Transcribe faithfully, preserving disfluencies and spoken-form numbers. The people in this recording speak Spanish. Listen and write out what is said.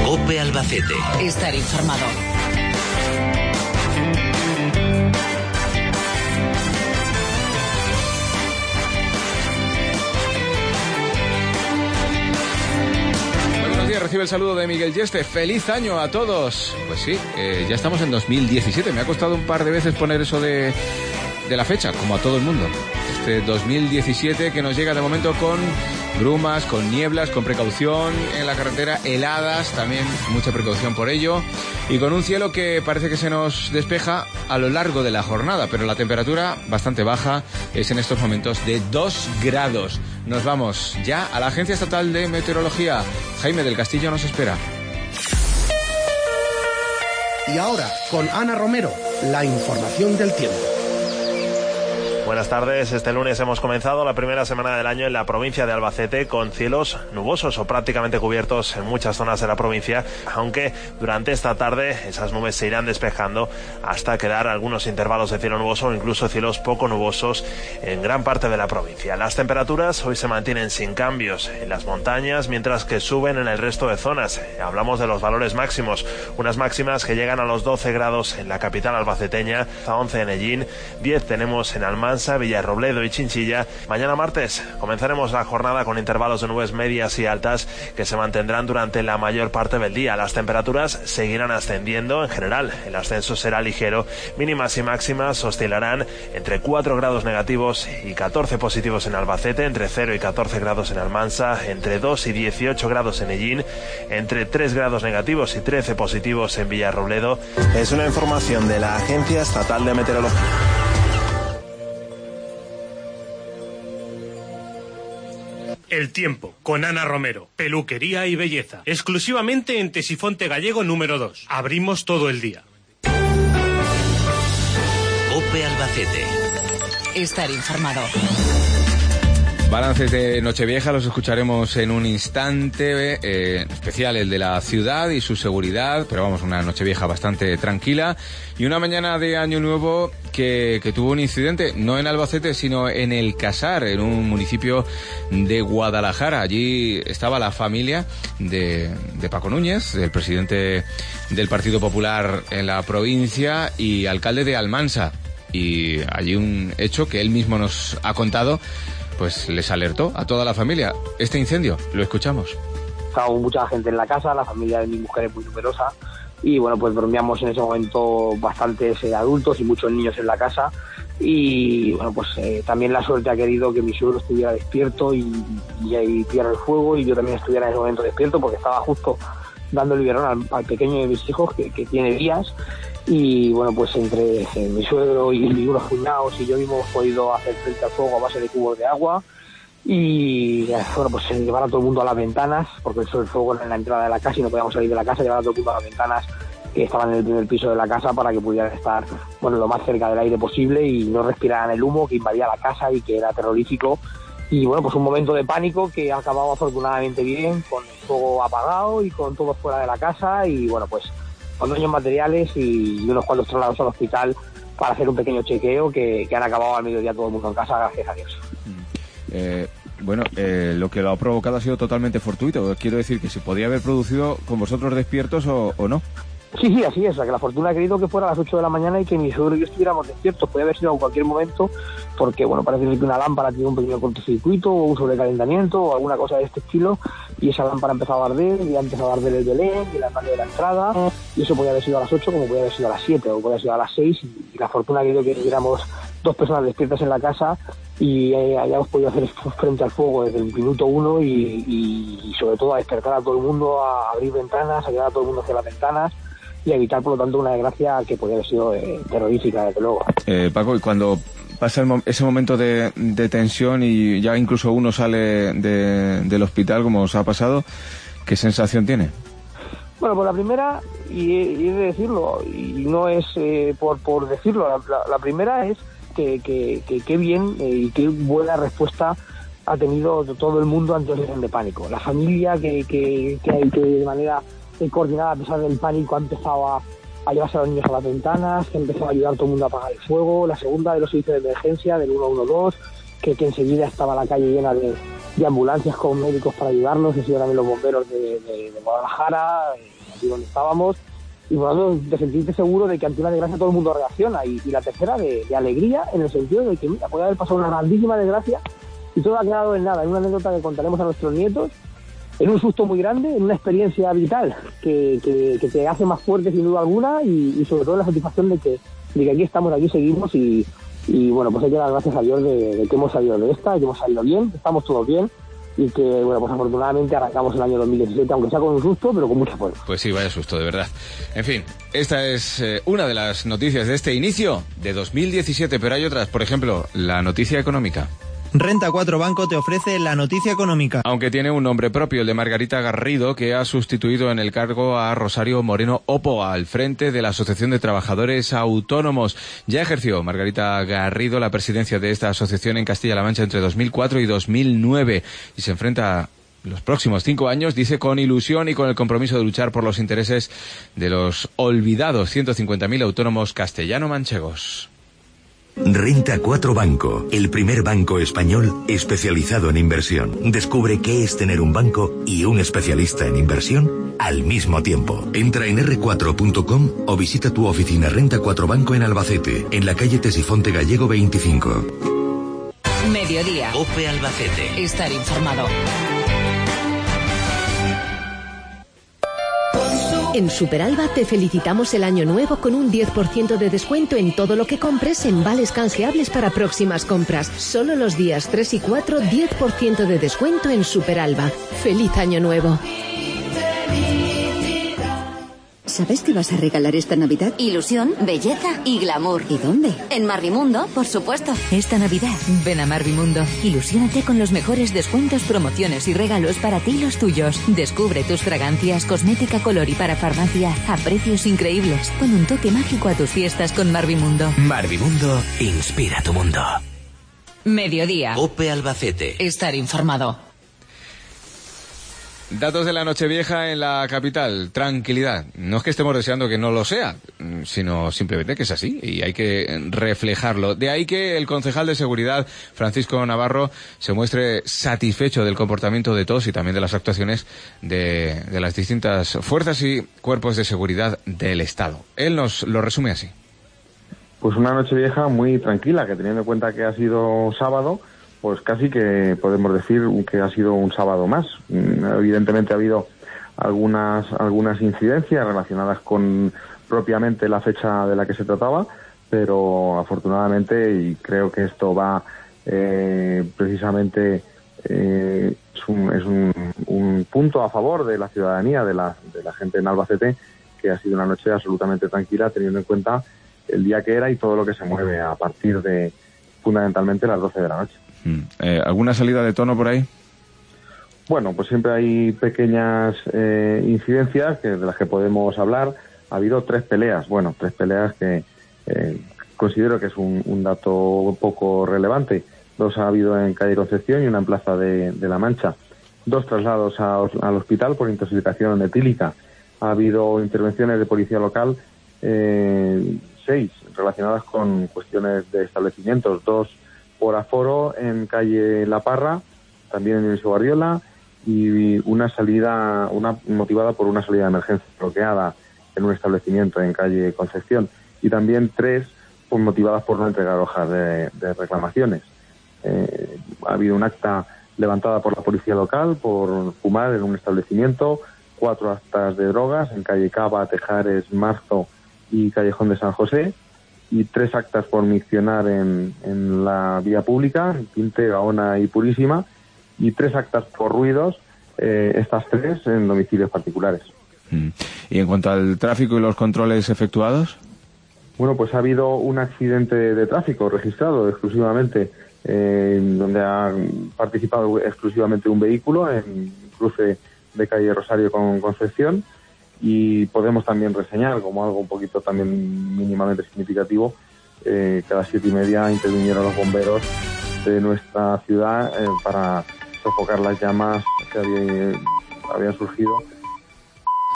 OPE Albacete. Estar informado. Recibe el saludo de Miguel Yeste. ¡Feliz año a todos! Pues sí, eh, ya estamos en dos mil diecisiete. Me ha costado un par de veces poner eso de, de la fecha, como a todo el mundo. Este dos mil diecisiete que nos llega de momento con brumas, con nieblas, con precaución en la carretera, heladas, también mucha precaución por ello, y con un cielo que parece que se nos despeja a lo largo de la jornada, pero la temperatura bastante baja, es en estos momentos de dos grados. Nos vamos ya a la Agencia Estatal de Meteorología. Jaime del Castillo nos espera. Y ahora, con Ana Romero, la información del tiempo. Buenas tardes. Este lunes hemos comenzado la primera semana del año en la provincia de Albacete con cielos nubosos o prácticamente cubiertos en muchas zonas de la provincia, aunque durante esta tarde esas nubes se irán despejando hasta quedar algunos intervalos de cielo nuboso o incluso cielos poco nubosos en gran parte de la provincia. Las temperaturas hoy se mantienen sin cambios en las montañas, mientras que suben en el resto de zonas. Hablamos de los valores máximos, unas máximas que llegan a los doce grados en la capital albaceteña, a once en Ellín, diez tenemos en Almansa, Villarrobledo y Chinchilla. Mañana martes comenzaremos la jornada con intervalos de nubes medias y altas que se mantendrán durante la mayor parte del día. Las temperaturas seguirán ascendiendo en general. El ascenso será ligero. Mínimas y máximas oscilarán entre cuatro grados negativos y catorce positivos en Albacete, entre cero y catorce grados en Almansa, entre dos y dieciocho grados en Ellín, entre tres grados negativos y trece positivos en Villarrobledo. Es una información de la Agencia Estatal de Meteorología. El tiempo, con Ana Romero. Peluquería y belleza. Exclusivamente en Tesifonte Gallego número dos. Abrimos todo el día. OPE Albacete. Estar informado. Balances de Nochevieja los escucharemos en un instante, eh, especial el de la ciudad y su seguridad, pero vamos, una Nochevieja bastante tranquila y una mañana de Año Nuevo que, que tuvo un incidente, no en Albacete, sino en El Casar, en un municipio de Guadalajara. Allí estaba la familia de, de Paco Núñez, el presidente del Partido Popular en la provincia y alcalde de Almansa, y allí un hecho que él mismo nos ha contado, pues les alertó a toda la familia. Este incendio, lo escuchamos. Estaba mucha gente en la casa, la familia de mi mujer es muy numerosa y bueno, pues dormíamos en ese momento bastantes eh, adultos y muchos niños en la casa y bueno, pues eh, también la suerte ha querido que mi suegro estuviera despierto y, y ahí tirara el fuego y yo también estuviera en ese momento despierto porque estaba justo dando el biberón al, al pequeño de mis hijos que, que tiene días. Y bueno, pues entre eh, mi suegro y, y unos cuñados y yo mismo hemos podido hacer frente al fuego a base de cubos de agua y bueno, pues llevar a todo el mundo a las ventanas, porque eso el fuego era en la entrada de la casa y no podíamos salir de la casa, llevar a todo el mundo a las ventanas que estaban en el primer piso de la casa para que pudieran estar, bueno, lo más cerca del aire posible y no respiraran el humo que invadía la casa y que era terrorífico. Y bueno, pues un momento de pánico que ha acabado afortunadamente bien, con el fuego apagado y con todo fuera de la casa y bueno, pues con daños materiales y unos cuantos traslados al hospital para hacer un pequeño chequeo que, que han acabado al mediodía todo el mundo en casa, gracias a Dios. Eh, bueno, eh, lo que lo ha provocado ha sido totalmente fortuito. Quiero decir que se podía haber producido con vosotros despiertos o, o no. Sí, sí, así es, o sea, que la fortuna ha querido que fuera a las ocho de la mañana y que mi suegro y yo estuviéramos despiertos. Podía haber sido en cualquier momento, porque bueno, parece que una lámpara tiene un pequeño cortocircuito o un sobrecalentamiento o alguna cosa de este estilo, y esa lámpara empezaba a arder y ha empezado a arder el Belén y la parte de la entrada, y eso podía haber sido a las ocho como podía haber sido a las siete o podía haber sido a las seis, y la fortuna ha querido que tuviéramos dos personas despiertas en la casa y eh, hayamos podido hacer frente al fuego desde el minuto uno y, y, y sobre todo a despertar a todo el mundo, a abrir ventanas, a llevar a todo el mundo hacia las ventanas y evitar, por lo tanto, una desgracia que podría haber sido eh, terrorífica, desde luego. Eh, Paco, y cuando pasa el mo- ese momento de, de tensión y ya incluso uno sale de, del hospital, como os ha pasado, ¿qué sensación tiene? Bueno, pues la primera, y he, y he de decirlo, y no es eh, por, por decirlo, la, la, la primera es que qué que, que bien eh, y qué buena respuesta ha tenido todo el mundo ante el situación de pánico. La familia que, que, que, hay, que de manera coordinada, a pesar del pánico, ha empezado a, a llevarse a los niños a las ventanas, que ha empezado a ayudar a todo el mundo a apagar el fuego. La segunda, de los servicios de emergencia, del uno uno dos, que, que enseguida estaba la calle llena de, de ambulancias con médicos para ayudarnos, que han sido también los bomberos de, de, de Guadalajara, aquí donde estábamos, y por lo tanto de sentirte seguro de que ante una desgracia todo el mundo reacciona, y, y la tercera de, de alegría, en el sentido de que mira, puede haber pasado una grandísima desgracia y todo ha quedado en nada, en una anécdota que contaremos a nuestros nietos, en un susto muy grande, en una experiencia vital que, que, que te hace más fuerte sin duda alguna, y, y sobre todo la satisfacción de que, de que aquí estamos, aquí seguimos, y Y bueno, pues hay que dar gracias a Dios de, de que hemos salido de esta, de que hemos salido bien, estamos todos bien, y que, bueno, pues afortunadamente arrancamos el año dos mil diecisiete, aunque sea con un susto, pero con mucho apoyo. Pues sí, vaya susto, de verdad. En fin, esta es eh, una de las noticias de este inicio de dos mil diecisiete, pero hay otras, por ejemplo, la noticia económica. Renta cuatro Banco te ofrece la noticia económica. Aunque tiene un nombre propio, el de Margarita Garrido, que ha sustituido en el cargo a Rosario Moreno Opoa, al frente de la Asociación de Trabajadores Autónomos. Ya ejerció Margarita Garrido la presidencia de esta asociación en Castilla-La Mancha entre dos mil cuatro y dos mil nueve y se enfrenta a los próximos cinco años, dice, con ilusión y con el compromiso de luchar por los intereses de los olvidados ciento cincuenta mil autónomos castellano-manchegos. Renta cuatro Banco, el primer banco español especializado en inversión. Descubre qué es tener un banco y un especialista en inversión al mismo tiempo. Entra en erre cuatro punto com o visita tu oficina Renta cuatro Banco en Albacete, en la calle Tesifonte Gallego veinticinco. Mediodía. COPE Albacete. Estar informado. En Superalba te felicitamos el año nuevo con un diez por ciento de descuento en todo lo que compres en vales canjeables para próximas compras. Solo los días tres y cuatro, diez por ciento de descuento en Superalba. ¡Feliz año nuevo! ¿Sabes qué vas a regalar esta Navidad? Ilusión, belleza y glamour. ¿Y dónde? En Marvimundo, por supuesto. Esta Navidad, ven a Marvimundo. Ilusiónate con los mejores descuentos, promociones y regalos para ti y los tuyos. Descubre tus fragancias, cosmética, color y para farmacia a precios increíbles. Pon un toque mágico a tus fiestas con Marvimundo. Marvimundo inspira tu mundo. Mediodía. COPE Albacete. Estar informado. Datos de la Nochevieja en la capital. Tranquilidad. No es que estemos deseando que no lo sea, sino simplemente que es así y hay que reflejarlo. De ahí que el concejal de Seguridad, Francisco Navarro, se muestre satisfecho del comportamiento de todos y también de las actuaciones de, de las distintas fuerzas y cuerpos de seguridad del Estado. Él nos lo resume así. Pues una Nochevieja muy tranquila, que teniendo en cuenta que ha sido sábado, pues casi que podemos decir que ha sido un sábado más. Evidentemente ha habido algunas algunas incidencias relacionadas con propiamente la fecha de la que se trataba, pero afortunadamente, y creo que esto va eh, precisamente eh, es, un, es un, un punto a favor de la ciudadanía, de la, de la gente en Albacete, que ha sido una noche absolutamente tranquila, teniendo en cuenta el día que era y todo lo que se mueve a partir de fundamentalmente las doce de la noche. Eh, ¿Alguna salida de tono por ahí? Bueno, pues siempre hay pequeñas eh, incidencias que de las que podemos hablar. Ha habido tres peleas, bueno, tres peleas que eh, considero que es un, un dato poco relevante. Dos ha habido en calle Concepción y una en Plaza de, de La Mancha. Dos traslados a, al hospital por intoxicación etílica. Ha habido intervenciones de policía local, eh, seis relacionadas con cuestiones de establecimientos, dos por aforo en calle La Parra, también en Inicio Guardiola, y una salida, una motivada por una salida de emergencia bloqueada en un establecimiento en calle Concepción, y también tres pues, motivadas por no entregar hojas de, de reclamaciones. Eh, ha habido un acta levantada por la policía local por fumar en un establecimiento, cuatro actas de drogas en calle Cava, Tejares, Marzo y Callejón de San José, y tres actas por miccionar en, en la vía pública, en Pinte, Gaona y Purísima, y tres actas por ruidos, eh, estas tres en domicilios particulares. Mm. ¿Y en cuanto al tráfico y los controles efectuados? Bueno, pues ha habido un accidente de tráfico registrado exclusivamente, eh, donde ha participado exclusivamente un vehículo en cruce de calle Rosario con Concepción, y podemos también reseñar como algo un poquito también mínimamente significativo eh, que a las siete y media intervinieron los bomberos de nuestra ciudad eh, para sofocar las llamas que había, habían surgido